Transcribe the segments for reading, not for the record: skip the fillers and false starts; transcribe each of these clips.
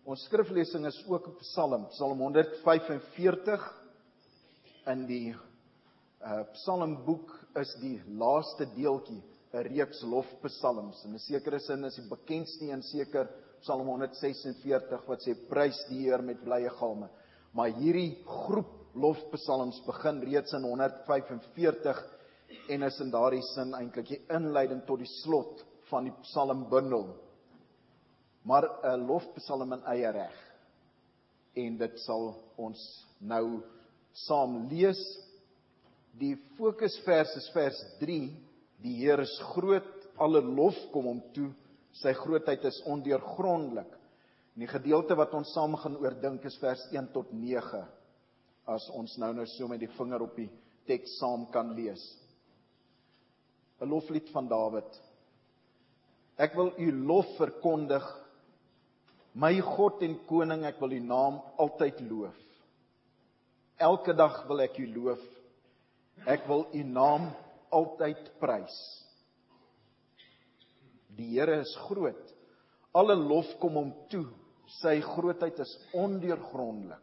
Ons skriflesing is ook 'n Psalm, Psalm 145. In die Psalmboek is die laaste deeltjie 'n reeks lofpsalms. In 'n sekere sin is die bekendste een seker Psalm 146 wat sê prys die Heer met blye galme. Maar hierdie groep lofpsalms begin reeds in 145 en is in daardie sin eintlik die inleiding tot die slot van die psalmbundel. Maar 'n lofpsalm in eie reg. En dit sal ons nou saam lees. Die fokusvers is vers 3. Die Heer is groot, alle lof kom hom toe, sy grootheid is ondeurgrondelik. En die gedeelte wat ons saam gaan oordink is vers 1 tot 9. As ons nou so met die vinger op die teks saam kan lees. 'n Loflied van Dawid. Ek wil u lof verkondig, my God en koning, ek wil u naam altyd loof. Elke dag wil ek u loof, ek wil u naam altyd prys. Die Here is groot, alle lof kom hom toe, sy grootheid is ondeurgrondelik.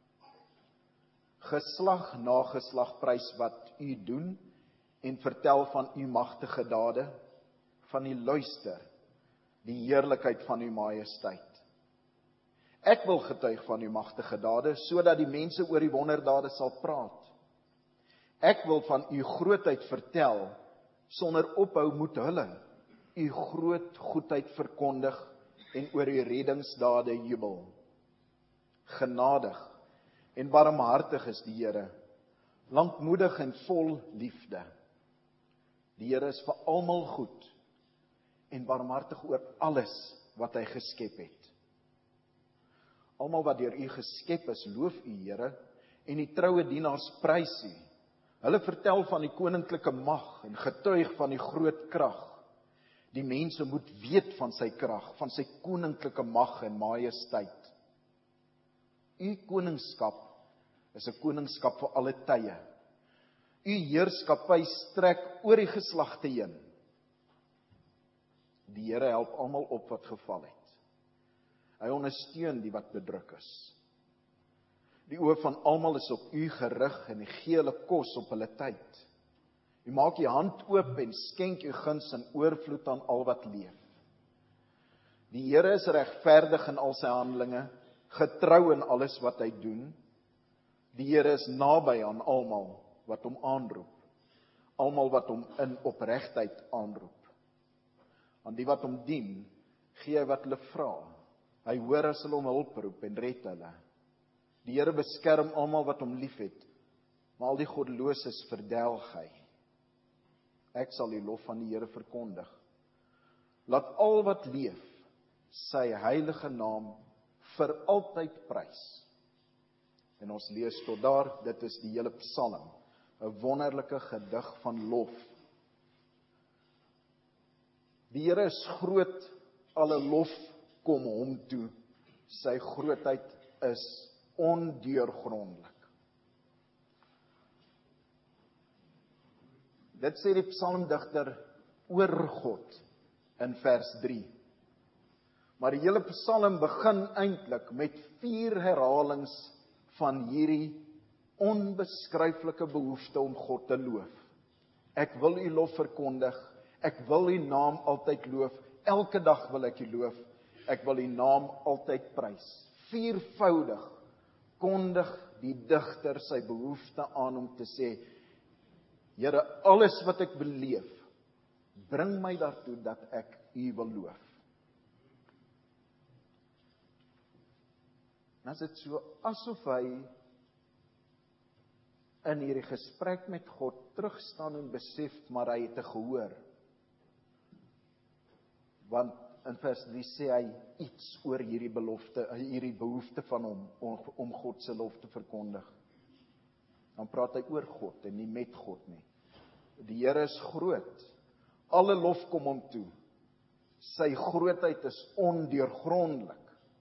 Geslag na geslag prys wat u doen, en vertel van u magtige dade, van u luister, die heerlikheid van u majesteit. Ek wil getuig van u magtige dade, sodat die mense oor die wonderdade sal praat. Ek wil van u grootheid vertel, sonder ophou moet hulle u groot goedheid verkondig en oor u reddingsdade jubel. Genadig en barmhartig is die Here, lankmoedig en vol liefde. Die Here is vir almal goed en barmhartig oor alles wat hy geskep het. Almal wat deur u geskep is, loof u Here, en die troue dienaars prys u. Hulle vertel van die koninklike mag en getuig van die groot krag. Die mense moet weet van sy krag, van sy koninklike mag en majesteit. U koningskap is 'n koningskap vir alle tye. U heerskappy strek oor die geslagte heen. Die Here help almal op wat geval het. Hy ondersteun die wat bedruk is. Die oë van almal is op u gerig en gee hulle kos op hulle tyd. U maak u hand oop en skenk u guns in oorvloed aan al wat leef. Die Here is regverdig in al sy handelinge, getrou in alles wat hy doen. Die Here is naby aan almal wat hom aanroep, almal wat hom in opregtheid aanroep. Aan die wat hom dien, gee hy wat hulle vra. Hy hoor as hulle om hulp roep en red hulle. Die Here beskerm almal wat hom liefhet, maar al die goddeloses verdelg hy. Ek sal die lof van die Here verkondig. Laat al wat leef sy heilige naam vir altyd prys. En ons lees tot daar, dit is die hele Psalm, 'n wonderlike gedig van lof. Die Here is groot, alle lof kom hom toe, sy grootheid is ondeurgrondelik. Dit sê die psalmdigter oor God in vers 3. Maar die hele psalm begin eintlik met 4 herhalings van hierdie onbeskryflike behoefte om God te loof. Ek wil u lof verkondig, ek wil u naam altyd loof, elke dag wil ek u loof, ek wil u naam altyd prys. 4voudig kondig die digter sy behoefte aan om te sê, Here, alles wat ek beleef, bring my daartoe dat ek u wil loof. En as dit so asof hy in hierdie gesprek met God terugstaan en besef, maar hy het 'n gehoor. Want in vers 3 sê hy iets oor hierdie belofte, hierdie behoefte van hom om God se lof te verkondig. Dan praat hy oor God en nie met God nie. Die Here is groot. Alle lof kom hom toe. Sy grootheid is ondeurgrondelik.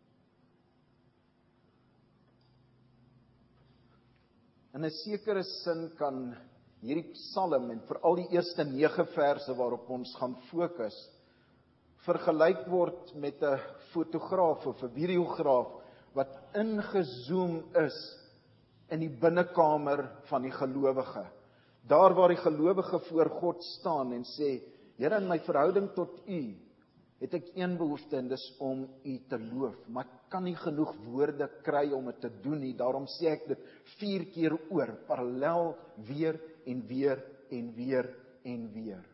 In 'n sekere sin kan hierdie psalm en veral die eerste 9 verse waarop ons gaan fokus, vergelyk word met 'n fotograaf of 'n videograaf wat ingezoom is in die binnekamer van die gelowige. Daar waar die gelowige voor God staan en sê, Here, in my verhouding tot U, het ek een behoefte en dis om U te loof, maar ek kan nie genoeg woorde kry om dit te doen nie, daarom sê ek dit 4 keer oor, parallel, weer en weer en weer en weer.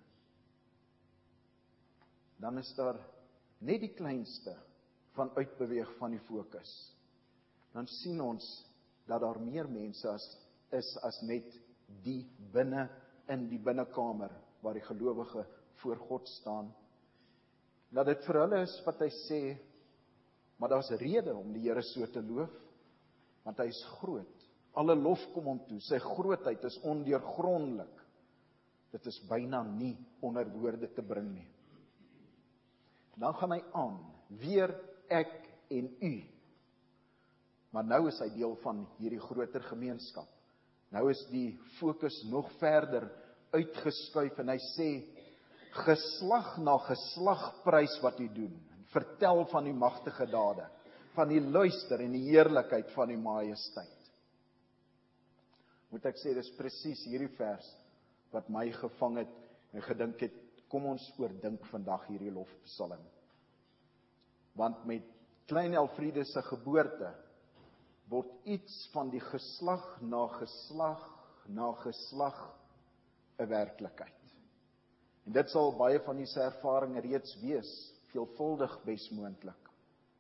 Dan is daar net die kleinste van uitbeweeg van die fokus. Dan sien ons dat daar meer mense is as net die binne in die binnekamer waar die gelowige voor God staan. Dat dit vir hulle is wat hy sê, maar daar's rede om die Here so te loof, want hy is groot. Alle lof kom hom toe, sy grootheid is ondeurgrondelik. Dit is byna nie onder woorde te bring nie. Dan gaan hy aan, weer ek en u. Maar nou is hy deel van hierdie groter gemeenskap. Nou is die fokus nog verder uitgeskuif en hy sê, geslag na geslag prys wat u doen. Vertel van die magtige dade, van die luister en die heerlikheid van die majesteit. Moet ek sê, dis presies hierdie vers wat my gevang het en gedink het, kom ons oordink vandag hierdie lofpsalm. Want met klein Elfriede se geboorte word iets van die geslag na geslag 'n werklikheid. En dit sal baie van die ervaring reeds wees, veelvuldig besmoontlik.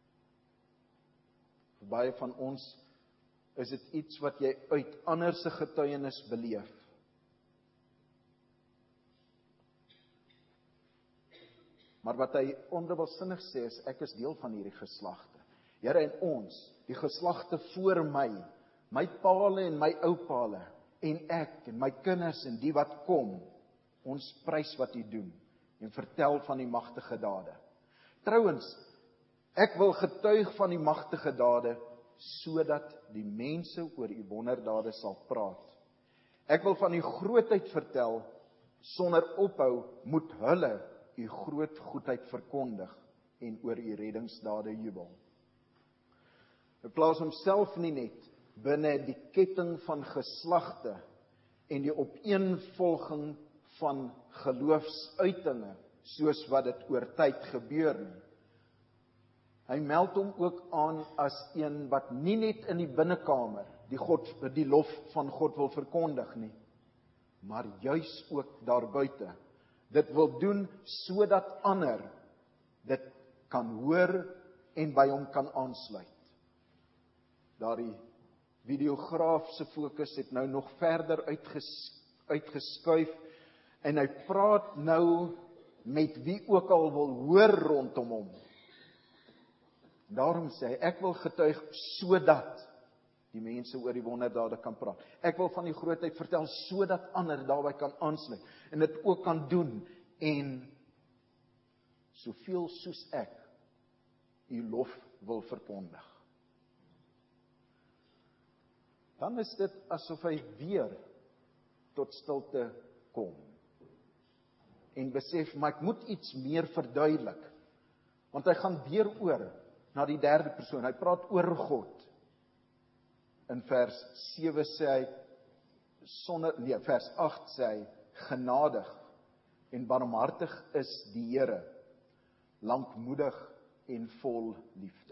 Vir baie van ons is dit iets wat jy uit ander se getuienis beleef. Maar wat hy ondubbelsinnig sê is, ek is deel van hierdie geslagte. Here, en ons, die geslagte voor my paale en my oupale, en ek, en my kinders, en die wat kom, ons prys wat u doen, en vertel van die magtige dade. Trouwens, ek wil getuig van die magtige dade, sodat die mense oor u wonderdade sal praat. Ek wil van u grootheid vertel, sonder ophou moet hulle u groot goedheid verkondig, en oor u reddingsdade jubel. Hy plaas homself nie net binne die ketting van geslagte en die opeenvolging van geloofsuitinge, soos wat dit oor tyd gebeur nie. Hy meld hom ook aan as een wat nie net in die binnekamer die lof van God wil verkondig nie, maar juis ook daarbuite. Dit wil doen sodat ander dit kan hoor en by hom kan aansluit. Daardie videograaf se fokus het nou nog verder uitgeskuif en hy praat nou met wie ook al wil hoor rondom hom. Daarom sê hy, ek wil getuig sodat die mense oor die wonderdade kan praat. Ek wil van die grootheid vertel sodat ander daarby kan aansluit en dit ook kan doen en soveel soos ek u lof wil verkondig. Dan is dit asof hy weer tot stilte kom en besef, maar ek moet iets meer verduidelik, want hy gaan weer oor na die derde persoon, hy praat oor God. In vers 7 sê hy, vers 8 sê hy, genadig en barmhartig is die Here, lankmoedig en vol liefde.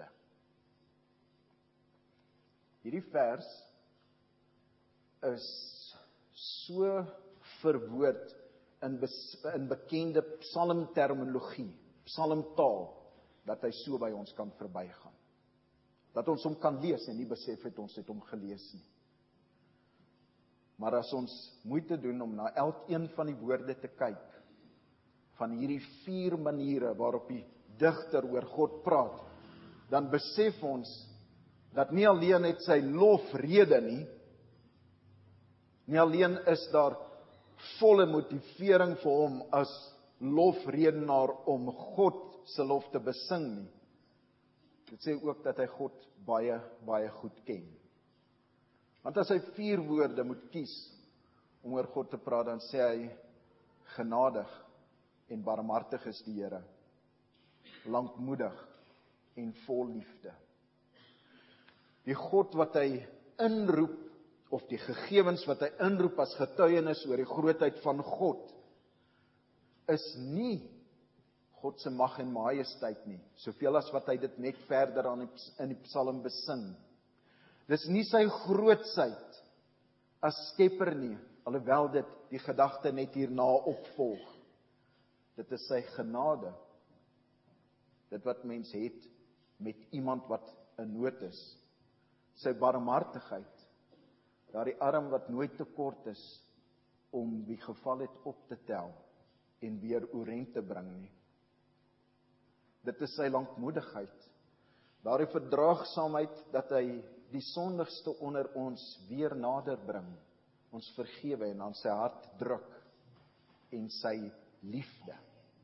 Hierdie vers is so verwoord in bekende psalmterminologie, psalmtaal, dat hy so by ons kan verbygaan. Dat ons hom kan lees en nie besef het ons het hom gelees nie. Maar as ons moeite doen om na elkeen van die woorde te kyk, van hierdie 4 maniere waarop die digter oor God praat, dan besef ons dat nie alleen het sy lofrede nie alleen is daar volle motivering vir hom as lofredenaar om God se lof te besing nie. Dit sê ook dat hy God baie, baie goed ken. Want as hy 4 woorde moet kies om oor God te praat, dan sê hy, genadig en barmhartig is die Here. lankmoedig en vol liefde. Die God wat hy inroep, of die gegevens wat hy inroep as getuienis oor die grootheid van God, is nie God se mag en majesteit nie, soveel as wat hy dit net verder in die Psalm besing. Dis nie sy grootsheid as skepper nie, alhoewel dit die gedagte net hierna opvolg. Dit is sy genade, dit wat mens het met iemand wat in nood is, sy barmhartigheid, daardie arm wat nooit te kort is om wie geval het op te tel en weer oorent te bring nie. Dit is sy lankmoedigheid, daardie verdraagsaamheid dat hy die sondigste onder ons weer nader bring, ons vergewe en aan sy hart druk, en sy liefde,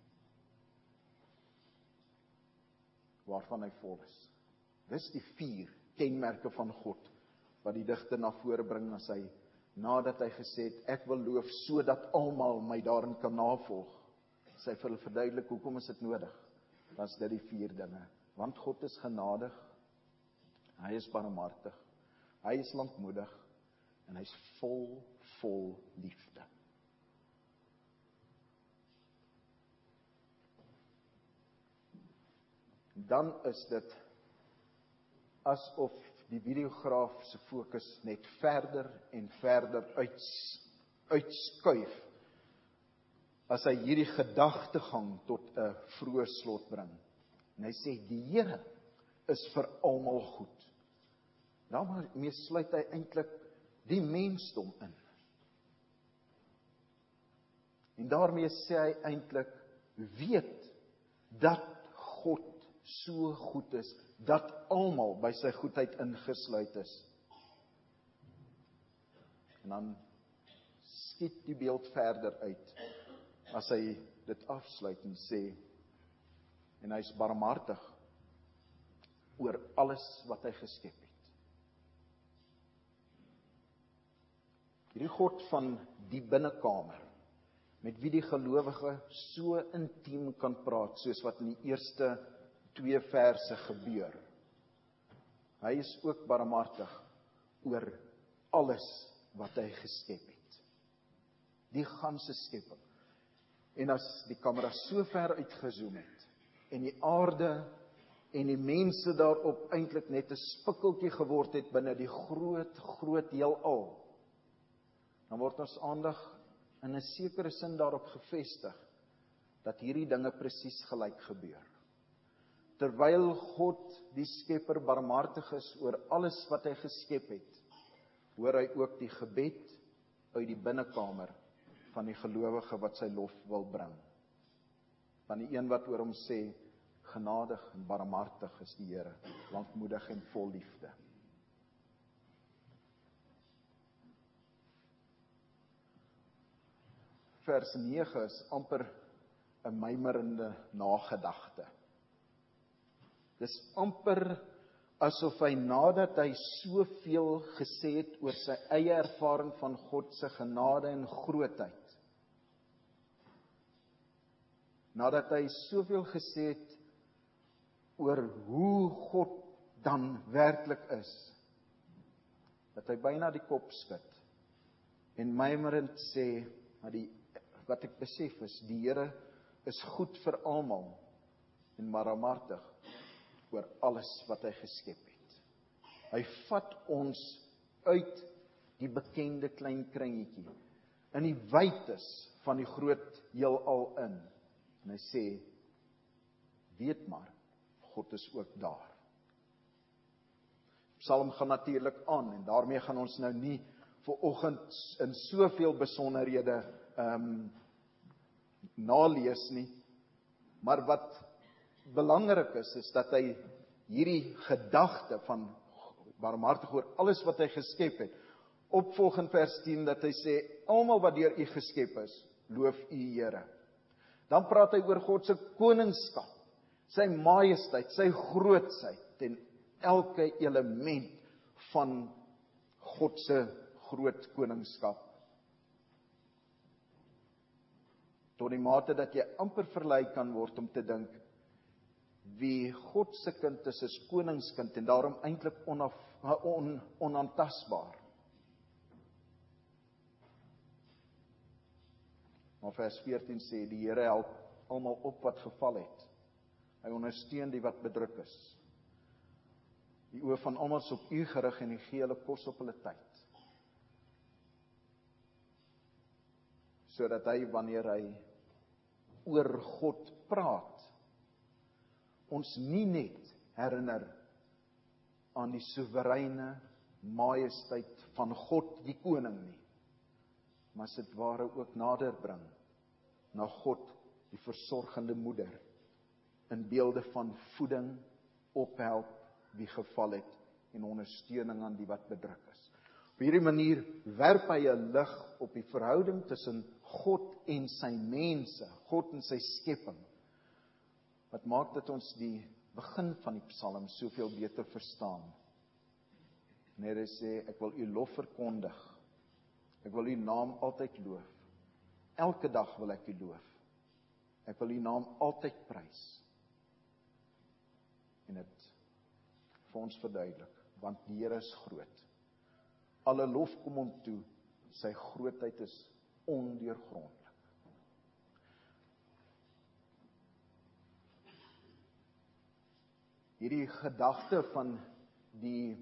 waarvan hy vol is. Dis die 4 kenmerke van God, wat die digter na vore bring as hy, nadat hy gesê het, ek wil loof, sodat almal my daarin kan navolg. Sy vir hulle verduidelik, hoekom is dit nodig? Dan is dit die 4 dinge. Want God is genadig, hy is barmhartig, hy is lankmoedig, en hy is vol liefde. Dan is dit asof die videograaf se fokus net verder en verder uitskuif, as hy hierdie gedagtegang tot 'n vroeë slot bring. En hy sê, die Here is vir almal goed. Daarmee sluit hy eintlik die mensdom in. En daarmee sê hy eintlik, weet dat God so goed is, dat almal by sy goedheid ingesluit is. En dan skiet die beeld verder uit, as hy dit afsluit en sê, en hy is barmhartig oor alles wat hy geskep het. Hierdie God van die binnekamer, met wie die gelowige so intiem kan praat, soos wat in die eerste 2 verse gebeur. Hy is ook barmhartig oor alles wat hy geskep het. Die ganse skepping. En as die kamera so ver uitgezoom het, en die aarde en die mense daarop eintlik net 'n spikkeltjie geword het binne die groot heelal, dan word ons aandag in 'n sekere sin daarop gefestig, dat hierdie dinge presies gelyk gebeur. Terwyl God, die skepper, barmhartig is oor alles wat hy geskep het, hoor hy ook die gebed uit die binnekamer van die gelowige wat sy lof wil bring. Van die een wat oor hom sê, genadig en barmhartig is die Here, lankmoedig en vol liefde. Vers 9 is amper 'n mymerende nagedagte. Dis amper asof hy, nadat hy soveel gesê het oor sy eie ervaring van God se genade en grootheid, nadat hy soveel gesê het oor hoe God dan werklik is, dat hy byna die kop skud en mymerend sê, wat ek besef is, die Here is goed vir almal en barmhartig oor alles wat hy geskep het. Hy vat ons uit die bekende klein kringetjie, in die wytes van die groot heelal in, en hy sê, weet maar, God is ook daar. Psalm gaan natuurlik aan, en daarmee gaan ons nou nie vanoggend in soveel besonderhede nalees nie, maar wat belangrik is dat hy hierdie gedagte van barmhartig oor alles wat hy geskep het, opvolg in vers 10, dat hy sê, almal wat deur U geskep is, loof U Here. Dan praat hy oor God se koningskap, sy majesteit, sy grootsheid, en elke element van God se groot koningskap. Tot die mate dat jy amper verlei kan word om te dink, wie God se kind is koningskind en daarom eintlik onaantastbaar. Maar vers 14 sê, die Here help almal op wat geval het. Hy ondersteun die wat bedruk is. Die oë van almal is op U gerig en U gee hulle kos op hulle tyd. Sodat hy, wanneer hy oor God praat, ons nie net herinner aan die soewereine majesteit van God die koning nie, maar as dit ware ook nader bring na God die versorgende moeder, in beelde van voeding, ophelp wie geval het en ondersteuning aan die wat bedruk is. Op hierdie manier werp hy 'n lig op die verhouding tussen God en sy mense, God en sy skepping, wat maak dat ons die begin van die Psalm soveel beter verstaan. Wanneer hy sê, ek wil U lof verkondig, ek wil U naam altyd loof, elke dag wil ek U loof, ek wil U naam altyd prys, en dit vir ons verduidelik, want die Here is groot, alle lof kom hom toe, sy grootheid is ondeurgrondelik. Hierdie gedagte van die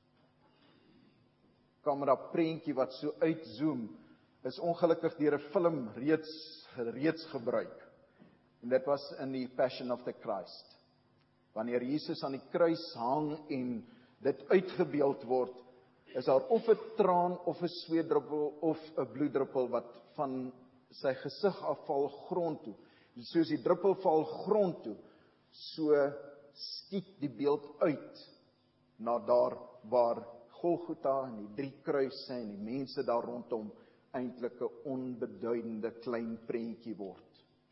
kamera prentjie wat so uitzoom, is ongelukkig deur 'n film reeds gebruik. En dit was in die Passion of the Christ. Wanneer Jesus aan die kruis hang en dit uitgebeeld word, is daar of 'n traan of 'n sweetdruppel of 'n bloeddruppel wat van sy gesig afval grond toe. Soos die druppel val grond toe, so skiet die beeld uit na daar waar Golgotha en die 3 kruise en die mense daar rondom eintlik 'n onbeduidende klein prentjie word.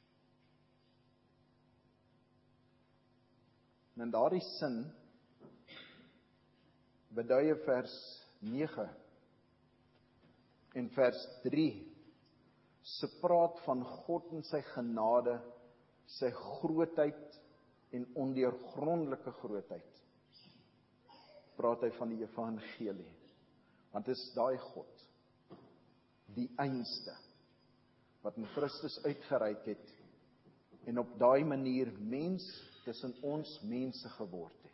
En in daardie sin beduie vers 9 en vers 3 se praat van God en sy genade, sy grootheid en ondeurgrondelike grootheid. Praat hy van die evangelie, want dit is daai God, die einste, wat in Christus uitgereik het en op daai manier mens tussen ons mense geword het.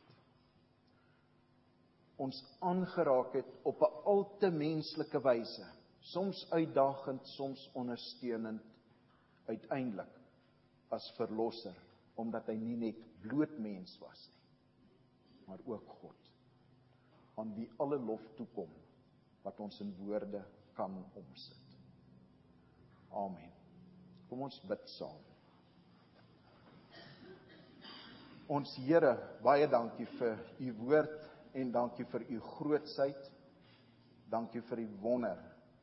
Ons aangeraak het op 'n al te menslike wyse, soms uitdagend, soms ondersteunend, uiteindelik as verlosser, omdat hy nie net bloot mens was nie, maar ook God, aan wie alle lof toekom, wat ons in woorde kan omsit. Amen. Kom ons bid saam. Ons Here, baie dankie vir U woord en dankie vir U grootsheid. Dankie vir die wonder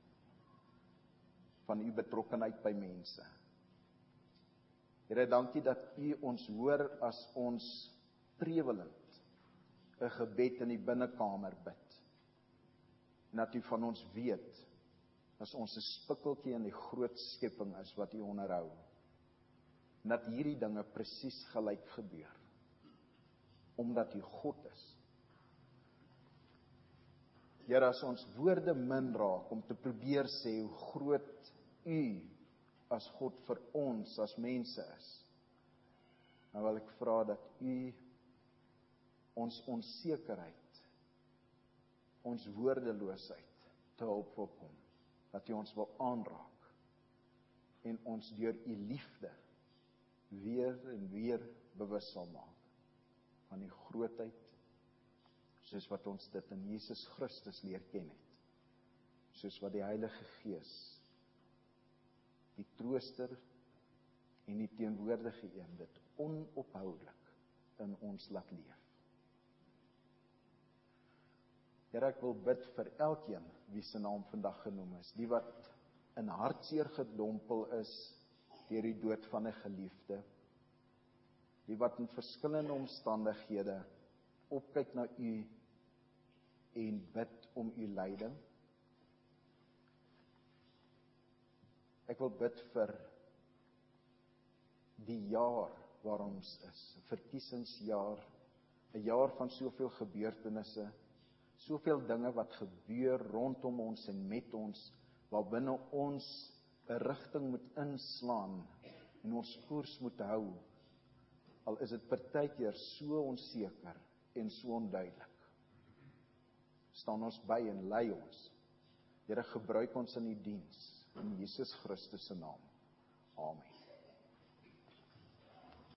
van U betrokkenheid by mense. Here, dankie dat U ons hoor as ons prewelend 'n gebed in die binnekamer bid. En dat U van ons weet, as ons 'n spikkeltjie in die groot skepping is wat U onderhou. En dat hierdie dinge presies gelyk gebeur, omdat U God is. Here, as ons woorde min raak om te probeer sê hoe groot U as God vir ons as mense is, dan wil ek vra dat U ons onsekerheid, ons woordeloosheid te hulp wil kom, dat U ons wil aanraak en ons deur U liefde weer en weer bewus sal maak van die grootheid, soos wat ons dit in Jesus Christus leer ken het, soos wat die Heilige Gees, die trooster en die teenwoordige een, dit onophoudelik in ons laat leef. Here, ek wil bid vir elkeen wie se naam vandag genoem is, die wat in hartseer gedompel is deur die dood van 'n geliefde, die wat in verskillende omstandighede opkyk na U en bid om U leiding. Ek wil bid vir die jaar waar ons is. 'n Verkiesingsjaar, 'n jaar van soveel gebeurtenisse, soveel dinge wat gebeur rondom ons en met ons, waarbinne ons 'n rigting moet inslaan en ons koers moet hou, al is dit partykeer so onseker en so onduidelik. Staan ons by en lei ons. Here, gebruik ons in die diens, in Jesus Christus se naam. Amen.